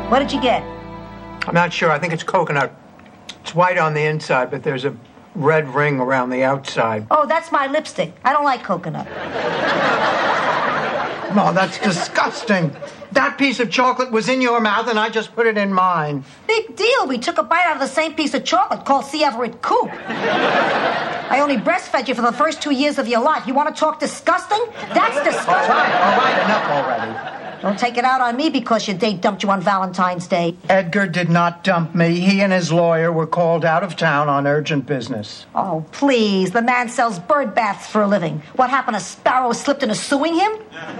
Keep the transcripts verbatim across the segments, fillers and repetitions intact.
What did you get? I'm not sure. I think it's coconut. It's white on the inside, but there's a red ring around the outside. Oh, that's my lipstick. I don't like coconut. No, that's disgusting. That piece of chocolate was in your mouth, and I just put it in mine. Big deal. We took a bite out of the same piece of chocolate called C. Everett Koop. I only breastfed you for the first two years of your life. You want to talk disgusting? That's disgusting. All right, all right, enough already. Don't take it out on me because your date dumped you on Valentine's Day. Edgar did not dump me. He and his lawyer were called out of town on urgent business. Oh, please. The man sells bird baths for a living. What happened? A sparrow slipped into suing him?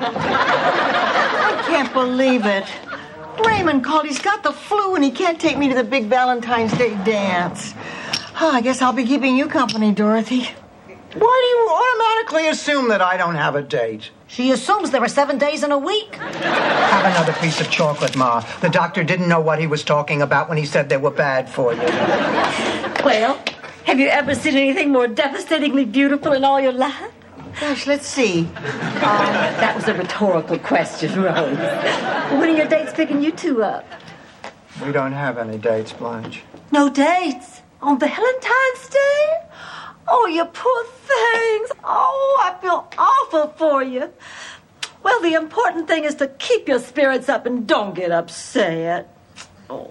I can't believe it. Raymond called. He's got the flu and he can't take me to the big Valentine's Day dance. Oh, I guess I'll be keeping you company, Dorothy. Why do you automatically assume that I don't have a date? She assumes there are seven days in a week. Have another piece of chocolate, Ma. The doctor didn't know what he was talking about when he said they were bad for you. Well, have you ever seen anything more devastatingly beautiful in all your life? Gosh, let's see. Um, that was a rhetorical question, Rose. When are your dates picking you two up? We don't have any dates, Blanche. No dates? On Valentine's Day? Oh, you poor things. Oh, I feel awful for you. Well, the important thing is to keep your spirits up and don't get upset. Oh.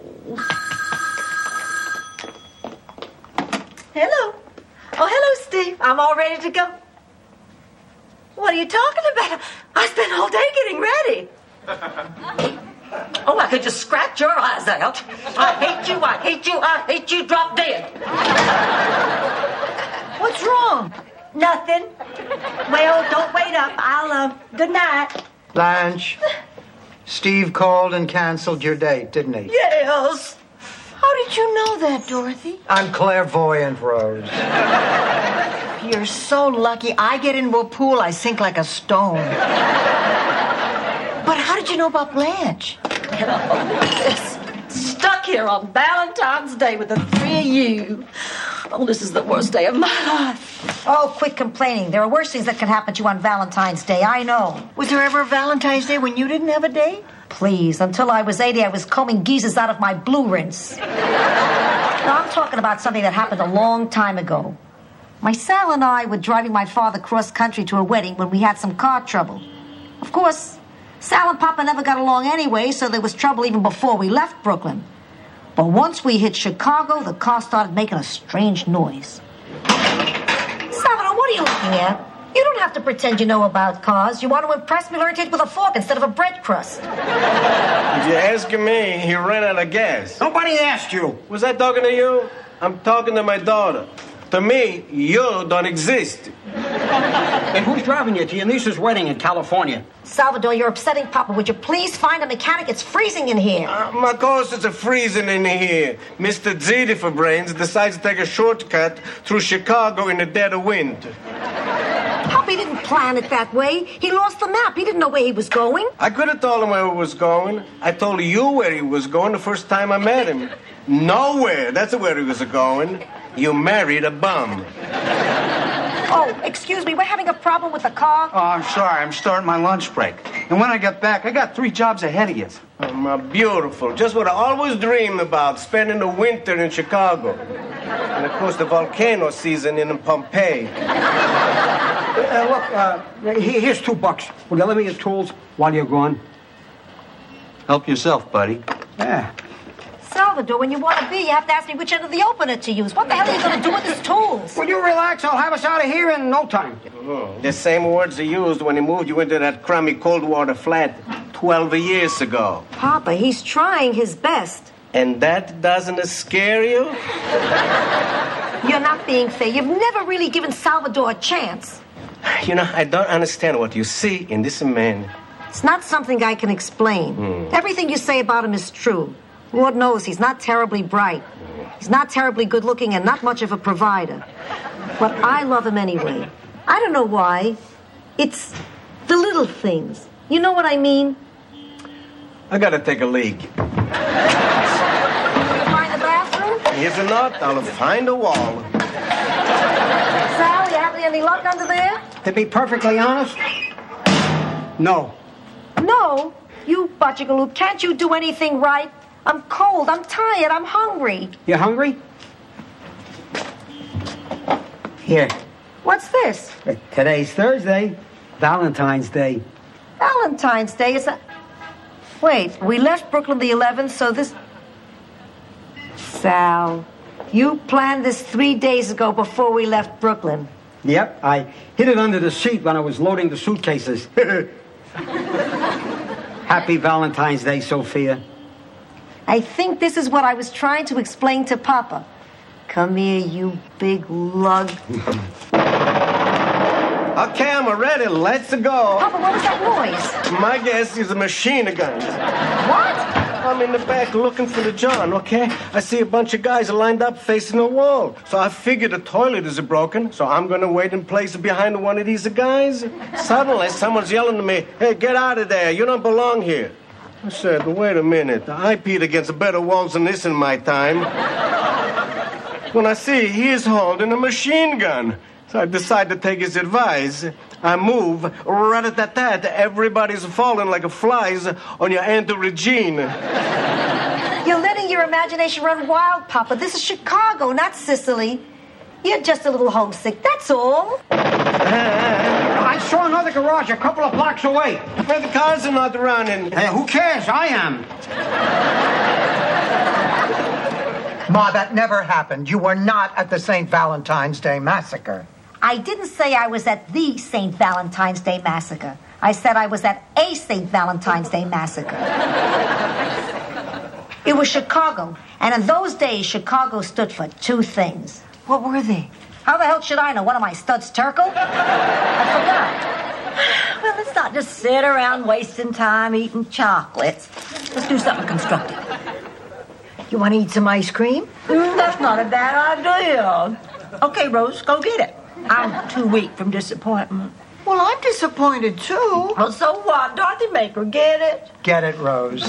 Hello. Oh, hello, Steve. I'm all ready to go. What are you talking about? I spent all day getting ready. Oh, I could just scratch your eyes out. I hate you, I hate you, I hate you, drop dead. What's wrong? Nothing. Well, don't wait up. I'll, uh, good night. Blanche, Steve called and canceled your date, didn't he? Yes. How did you know that, Dorothy? I'm clairvoyant, Rose. You're so lucky. I get into a pool, I sink like a stone. But how did you know about Blanche? Just stuck here on Valentine's Day with the three of you. Oh, this is the worst day of my life. Oh, quit complaining. There are worse things that can happen to you on Valentine's Day. I know. Was there ever a Valentine's Day when you didn't have a date? Please, until I was eighty, I was combing geezers out of my blue rinse. Now, I'm talking about something that happened a long time ago. My Sal and I were driving my father cross-country to a wedding when we had some car trouble. Of course, Sal and Papa never got along anyway, so there was trouble even before we left Brooklyn. But once we hit Chicago, the car started making a strange noise. Salvador, what are you looking at? You don't have to pretend you know about cars. You want to impress me, learn to hit with a fork instead of a bread crust. If you're asking me, he ran out of gas. Nobody asked you. Was I talking to you? I'm talking to my daughter. To me, you don't exist. And who's driving you to your niece's wedding in California? Salvador, you're upsetting Papa. Would you please find a mechanic? It's freezing in here. Uh, of course it's a freezing in here. Mister Ziti for brains decides to take a shortcut through Chicago in the dead of winter. Papa didn't plan it that way. He lost the map. He didn't know where he was going. I could have told him where he was going. I told you where he was going the first time I met him. Nowhere. That's where he was going. You married a bum. Oh, excuse me. We're having a problem with the car. Oh, I'm sorry. I'm starting my lunch break. And when I get back, I got three jobs ahead of you. Oh, my beautiful. Just what I always dreamed about, spending the winter in Chicago. And, of course, the volcano season in Pompeii. Uh, look, uh, here's two bucks. Will you let me your tools while you're gone? Help yourself, buddy. Yeah. Salvador, when you want to be, you have to ask me which end of the opener to use. What the hell are you going to do with his tools? Will you relax? I'll have us out of here in no time. Mm-hmm. The same words he used when he moved you into that crummy cold water flat twelve years ago. Papa, he's trying his best. And that doesn't scare you? You're not being fair. You've never really given Salvador a chance. You know, I don't understand what you see in this man. It's not something I can explain. Mm. Everything you say about him is true. Lord knows he's not terribly bright. He's not terribly good looking and not much of a provider. But I love him anyway. I don't know why. It's the little things. You know what I mean? I gotta take a leak. You find the bathroom? If not, I'll find a wall. Sal, you having any luck under there? To be perfectly honest, no. No? You butchigaloo, can't you do anything right? I'm cold. I'm tired. I'm hungry. You hungry? Here. What's this? Today's Thursday. Valentine's Day. Valentine's Day is a... Wait, we left Brooklyn the eleventh, so this... Sal, you planned this three days ago before we left Brooklyn. Yep, I hid it under the seat when I was loading the suitcases. Happy Valentine's Day, Sophia. I think this is what I was trying to explain to Papa. Come here, you big lug. Okay, I'm ready. Let's go. Papa, what was that noise? My guess is a machine gun. What? I'm in the back looking for the John, okay? I see a bunch of guys lined up facing a wall. So I figured the toilet is broken, so I'm going to wait in place behind one of these guys. Suddenly, someone's yelling to me, hey, get out of there. You don't belong here. I said, wait a minute. I peed against better walls than this in my time. When I see he's holding a machine gun. So I decide to take his advice. I move, right at that, that everybody's falling like flies on your Aunt Regine. You're letting your imagination run wild, Papa. This is Chicago, not Sicily. You're just a little homesick, that's all. I saw another garage a couple of blocks away. Where the cars are not running. Hey, who cares? I am. Ma, that never happened. You were not at the Saint Valentine's Day Massacre. I didn't say I was at the Saint Valentine's Day Massacre. I said I was at a Saint Valentine's Day Massacre. It was Chicago, and in those days, Chicago stood for two things. What were they? How the hell should I know? What am I, Studs Terkel? I forgot. Well, let's not just sit around wasting time eating chocolates. Let's do something constructive. You want to eat some ice cream? Mm, that's not a bad idea. Okay, Rose, go get it. I'm too weak from disappointment. Well, I'm disappointed, too. Well, so what? Dorothy, make her get it. Get it, Rose.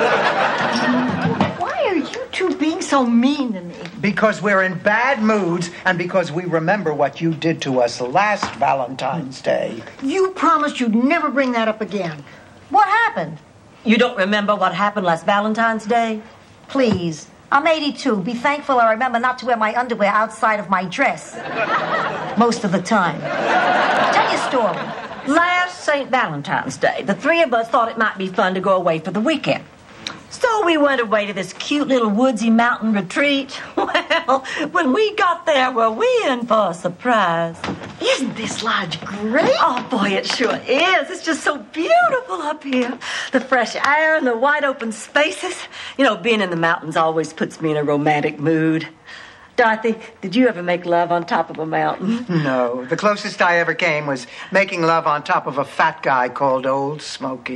Why are you two being so mean to me? Because we're in bad moods and because we remember what you did to us last Valentine's Day. You promised you'd never bring that up again. What happened? You don't remember what happened last Valentine's Day? Please. I'm eighty-two. Be thankful I remember not to wear my underwear outside of my dress. Most of the time. Tell your story. Last Saint Valentine's Day, the three of us thought it might be fun to go away for the weekend. So we went away to this cute little woodsy mountain retreat. Well, when we got there, were we in for a surprise? Isn't this lodge great? Oh, boy, it sure is. It's just so beautiful up here. The fresh air and the wide open spaces. You know, being in the mountains always puts me in a romantic mood. Dorothy, did you ever make love on top of a mountain? No. The closest I ever came was making love on top of a fat guy called Old Smoky.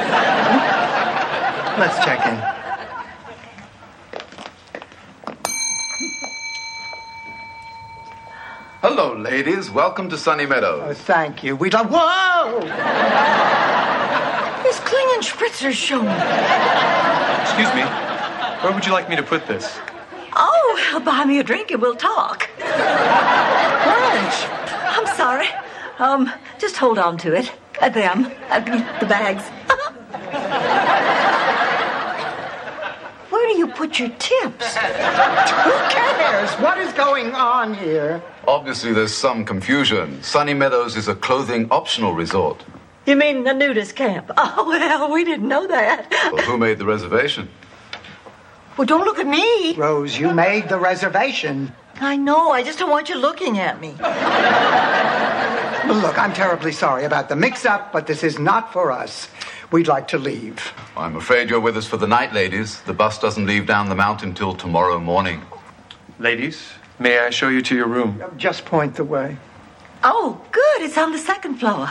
Let's check in. Hello, ladies. Welcome to Sunny Oh, Meadows. thank you. We'd love... Whoa! This Klingenspritzer show me. Excuse me. Where would you like me to put this? Oh, well, buy me a drink and we'll talk. Lunch. I'm sorry. Um, just hold on to it. Uh, them. Uh, the bags. Where do you put your tips? Who cares? What is going on here? Obviously, there's some confusion. Sunny Meadows is a clothing optional resort. You mean the nudist camp? Oh, well, we didn't know that. Well, who made the reservation? Well, don't look at me. Rose, you made the reservation. I know. I just don't want you looking at me. Look, I'm terribly sorry about the mix-up, but this is not for us. We'd like to leave. I'm afraid you're with us for the night, ladies. The bus doesn't leave down the mountain till tomorrow morning. Ladies, may I show you to your room? Just point the way. Oh, good. It's on the second floor.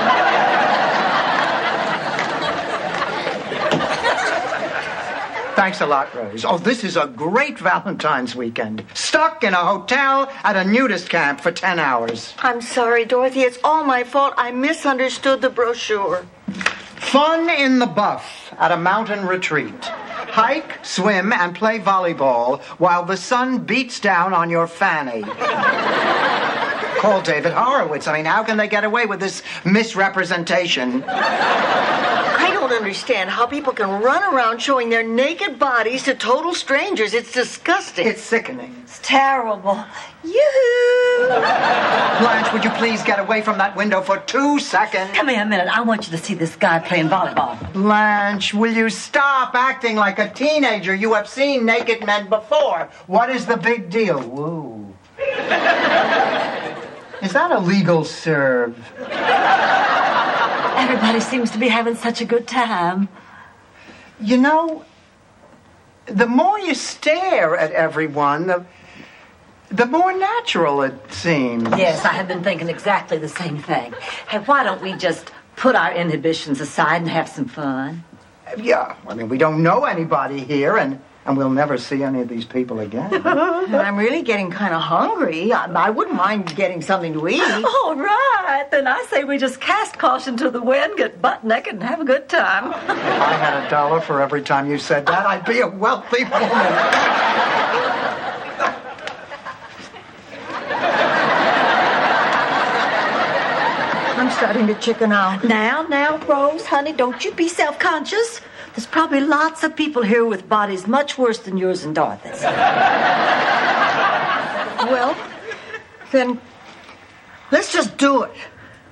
Thanks a lot, Rose. Oh, this is a great Valentine's weekend. Stuck in a hotel at a nudist camp for ten hours. I'm sorry, Dorothy. It's all my fault. I misunderstood the brochure. Fun in the buff at a mountain retreat. Hike, swim, and play volleyball while the sun beats down on your fanny. Call David Horowitz. I mean, how can they get away with this misrepresentation? I I don't understand how people can run around showing their naked bodies to total strangers. It's disgusting. It's sickening. It's terrible. Yoo-hoo! Blanche, would you please get away from that window for two seconds? Come here a minute. I want you to see this guy playing volleyball. Blanche, will you stop acting like a teenager? You have seen naked men before. What is the big deal? Whoa. Is that a legal serve? Everybody seems to be having such a good time. You know, the more you stare at everyone, the, the more natural it seems. Yes, I have been thinking exactly the same thing. Hey, why don't we just put our inhibitions aside and have some fun? Yeah, I mean, we don't know anybody here, and, and we'll never see any of these people again. And I'm really getting kind of hungry. I, I wouldn't mind getting something to eat. All right, then I say we just cast caution to the wind, get butt naked, and have a good time. If I had a dollar for every time you said that, I'd be a wealthy woman. I'm starting to chicken out. Now, now, Rose, honey, don't you be self-conscious. There's probably lots of people here with bodies much worse than yours and Dorothy's. Well, then, let's just do it.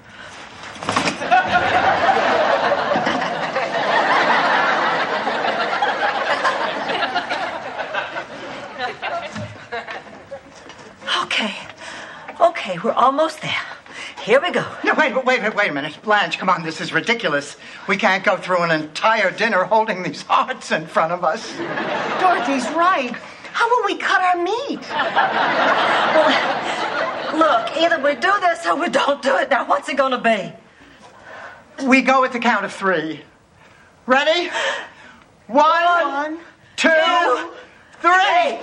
Okay. Okay, we're almost there. Here we go. No, wait, wait, wait, wait a minute. Blanche, come on, this is ridiculous. We can't go through an entire dinner holding these hearts in front of us. Dorothy's right. How will we cut our meat? Well, look, either we do this or we don't do it. Now, what's it going to be? We go at the count of three. Ready? One, One two, two, three.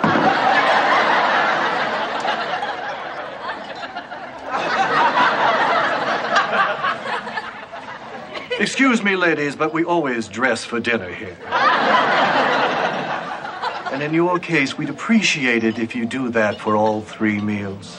Excuse me, ladies, but we always dress for dinner here. And in your case, we'd appreciate it if you do that for all three meals.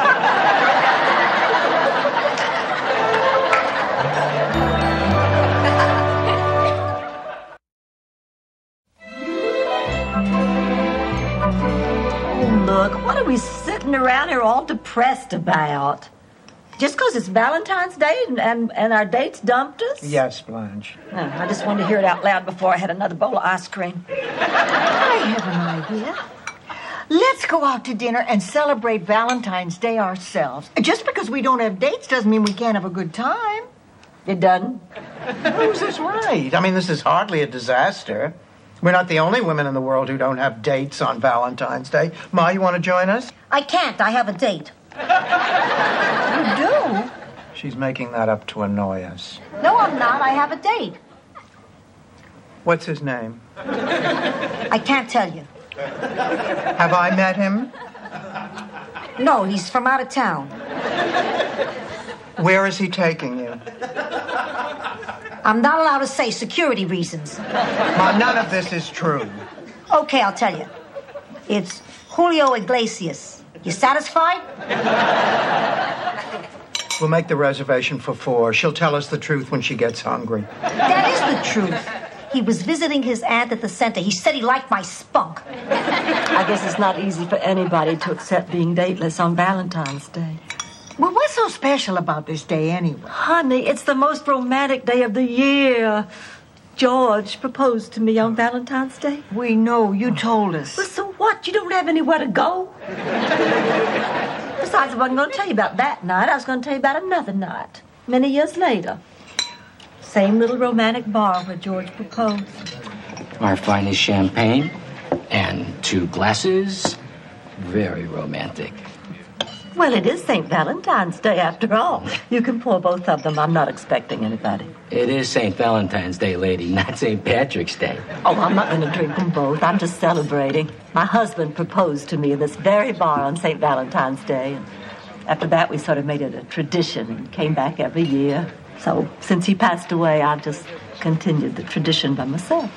Look, what are we sitting around here all depressed about? Just because it's Valentine's Day and, and, and our dates dumped us? Yes, Blanche. Oh, I just wanted to hear it out loud before I had another bowl of ice cream. I have an idea. Let's go out to dinner and celebrate Valentine's Day ourselves. Just because we don't have dates doesn't mean we can't have a good time. It doesn't? Rose is right. I mean, this is hardly a disaster. We're not the only women in the world who don't have dates on Valentine's Day. Ma, you want to join us? I can't. I have a date. You do? She's making that up to annoy us. No, I'm not. I have a date. What's his name? I can't tell you. Have I met him? No, he's from out of town. Where is he taking you? I'm not allowed to say, security reasons. Ma, none of this is true. Okay, I'll tell you. It's Julio Iglesias. You satisfied? We'll make the reservation for four. She'll tell us the truth when she gets hungry. That is the truth. He was visiting his aunt at the center. He said he liked my spunk. I guess it's not easy for anybody to accept being dateless on Valentine's Day. Well, what's so special about this day anyway? Honey, it's the most romantic day of the year. George proposed to me on Valentine's Day. We know. You told us. Well, so what? You don't have anywhere to go? Besides, I wasn't going to tell you about that night. I was going to tell you about another night, many years later. Same little romantic bar where George proposed. Our finest champagne and two glasses. Very romantic. Well, it is Saint Valentine's Day after all. You can pour both of them. I'm not expecting anybody. It is Saint Valentine's Day, lady, not Saint Patrick's Day. Oh, I'm not going to drink them both. I'm just celebrating. My husband proposed to me in this very bar on Saint Valentine's Day. And after that, we sort of made it a tradition and came back every year. So since he passed away, I've just continued the tradition by myself.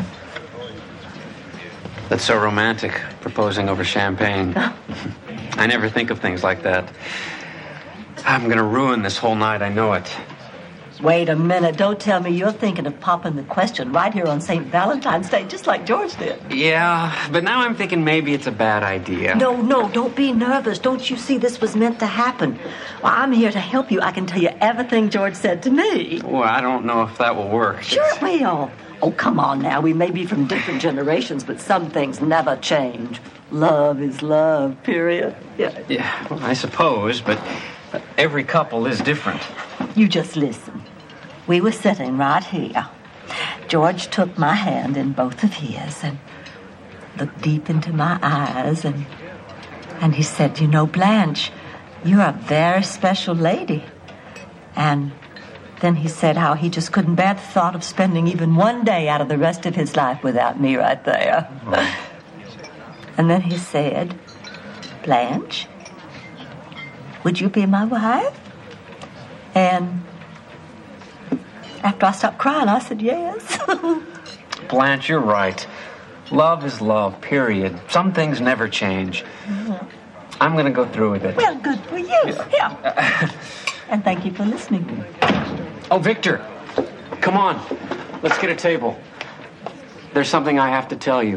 That's so romantic, proposing over champagne. I never think of things like that. I'm going to ruin this whole night, I know it. Wait a minute. Don't tell me you're thinking of popping the question right here on Saint Valentine's Day, just like George did. Yeah, but now I'm thinking maybe it's a bad idea. No, no, don't be nervous. Don't you see this was meant to happen? Well, I'm here to help you. I can tell you everything George said to me. Well, I don't know if that will work. Sure it will. Oh, come on now. We may be from different generations, but some things never change. Love is love, period. Yeah, yeah well, I suppose, but every couple is different. You just listen. We were sitting right here. George took my hand in both of his and looked deep into my eyes, and and he said, you know, Blanche, you're a very special lady. And then he said how he just couldn't bear the thought of spending even one day out of the rest of his life without me right there. Oh. And then he said, Blanche, would you be my wife? And after I stopped crying, I said yes. Blanche, you're right. Love is love, period. Some things never change. Mm-hmm. I'm going to go through with it. Well, good for you. Yeah. yeah. And thank you for listening. Oh, Victor, come on. Let's get a table. There's something I have to tell you.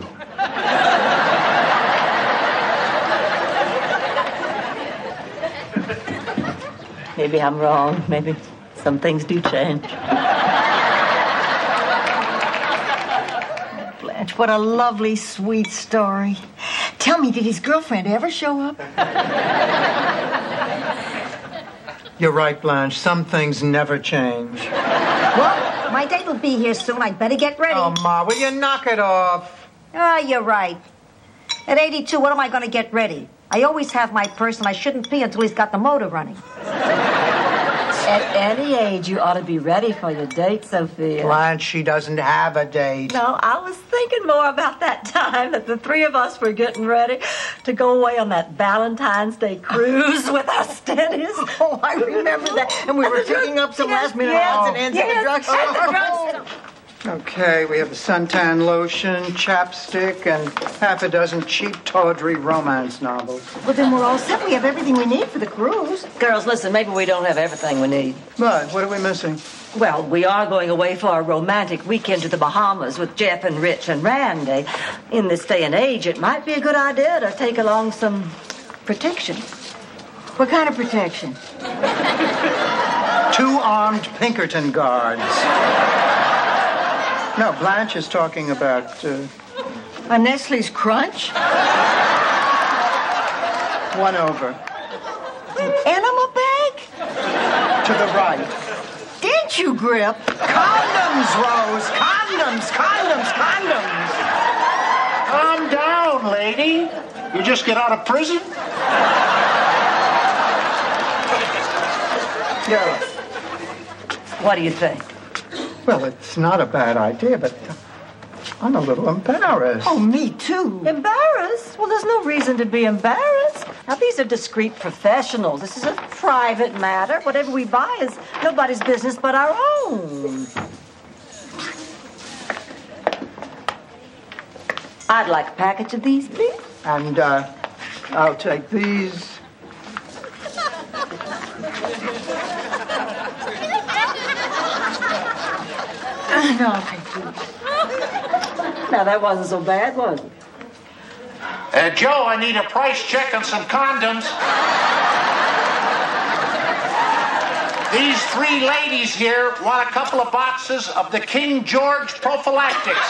Maybe I'm wrong. Maybe some things do change. Blanche, what a lovely, sweet story. Tell me, did his girlfriend ever show up? You're right, Blanche. Some things never change. Well, my date will be here soon. I'd better get ready. Oh, Ma, will you knock it off? Oh, you're right. At eighty-two, what am I going to get ready? I always have my purse, and I shouldn't pee until he's got the motor running. At any age, you ought to be ready for your date, Sophia. Blanche, she doesn't have a date. No, I was thinking more about that time that the three of us were getting ready to go away on that Valentine's Day cruise with our steadies. Oh, I remember that. And we were picking up some last-minute odds and ends at the drugstore. Okay, we have a suntan lotion, chapstick, and half a dozen cheap, tawdry romance novels. Well, then we're all set. We have everything we need for the cruise. Girls, listen, maybe we don't have everything we need. But what are we missing? Well, we are going away for a romantic weekend to the Bahamas with Jeff and Rich and Randy. In this day and age, it might be a good idea to take along some protection. What kind of protection? Two armed Pinkerton guards. No, Blanche is talking about... Uh... A Nestle's Crunch? One over. An enema bag? To the right. Didn't you, Grip? Condoms, Rose! Condoms! Condoms! Condoms! Calm down, lady. You just get out of prison? Yeah. What do you think? Well, it's not a bad idea, but I'm a little embarrassed. Oh, me too. Embarrassed? Well, there's no reason to be embarrassed. Now, these are discreet professionals. This is a private matter. Whatever we buy is nobody's business but our own. I'd like a package of these, please. And, uh, I'll take these. No, thank you. Now, that wasn't so bad, was it? Uh, Joe, I need a price check on some condoms. These three ladies here want a couple of boxes of the King George prophylactics.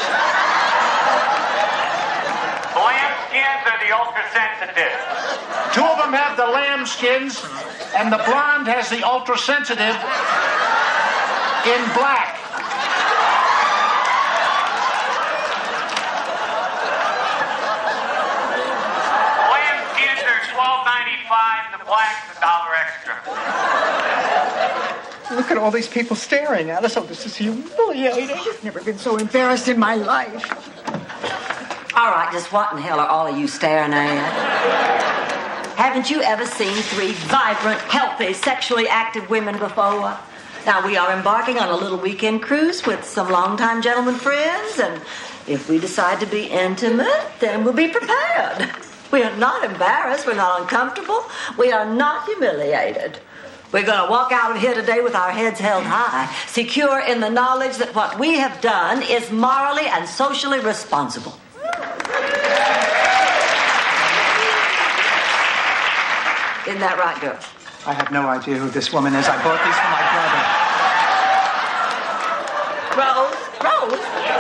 The lambskins or the ultra-sensitive? Two of them have the lambskins, and the blonde has the ultra-sensitive in black. The black's a dollar extra. Look at all these people staring at us. Oh, this is humiliating. I've never been so embarrassed in my life. All right, just what in hell are all of you staring at? Haven't you ever seen three vibrant, healthy, sexually active women before? Now, we are embarking on a little weekend cruise with some longtime gentlemen friends, and if we decide to be intimate, then we'll be prepared. We are not embarrassed. We're not uncomfortable. We are not humiliated. We're going to walk out of here today with our heads held high, secure in the knowledge that what we have done is morally and socially responsible. Isn't that right, girls? I have no idea who this woman is. I bought these for my brother. Rose, Rose.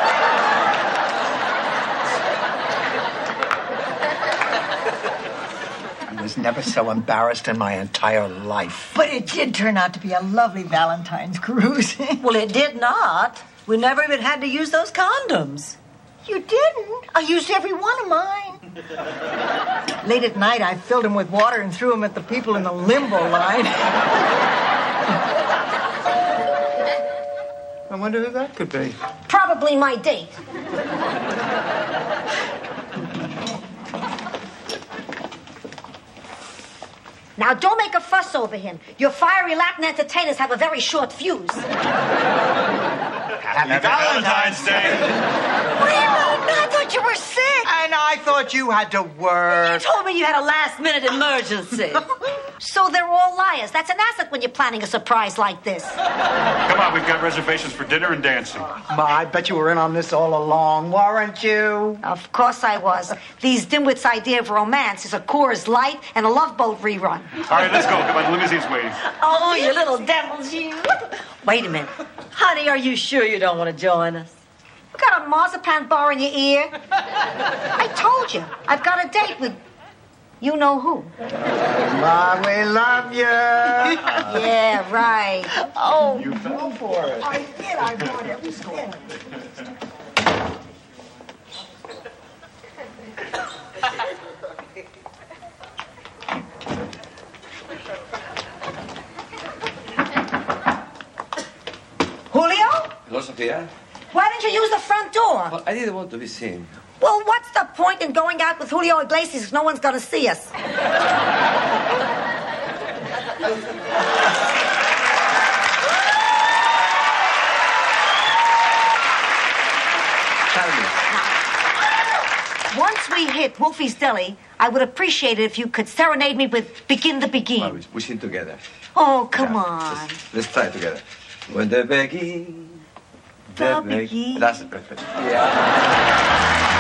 I was never so embarrassed in my entire life. But it did turn out to be a lovely Valentine's cruise. Well, it did not. We never even had to use those condoms. You didn't? I used every one of mine. Late at night, I filled them with water and threw them at the people in the limbo line. I wonder who that could be. Probably my date. Now, don't make a fuss over him. Your fiery Latin entertainers have a very short fuse. Happy, Happy Valentine's Day. Raymond, I thought you were sick. And I thought you had to work. You told me you had a last-minute emergency. So they're all liars. That's an asset when you're planning a surprise like this. Come on, we've got reservations for dinner and dancing. Ma, I bet you were in on this all along, weren't you? Of course I was. These dimwits' idea of romance is a Coors Light and a Love Boat rerun. All right, let's go. Come on, the limousine's waiting. Oh, you little devils, you. Wait a minute. Honey, are you sure you don't want to join us? You got a marzipan bar in your ear? I told you. I've got a date with you know who. Ma, we love you. Yeah, right. Oh, you fell for it. I did. I bought every skin. Julio? Hello, Sophia. Why didn't you use the front door? Well, I didn't want to be seen. Well, what's the point in going out with Julio Iglesias if no one's going to see us? Tell me. Once we hit Wolfie's Deli, I would appreciate it if you could serenade me with Begin the Begin. Well, we, we sing together. Oh, come Yeah, on. Let's, let's try together. When the begin, The begin. begin. That's perfect. Yeah.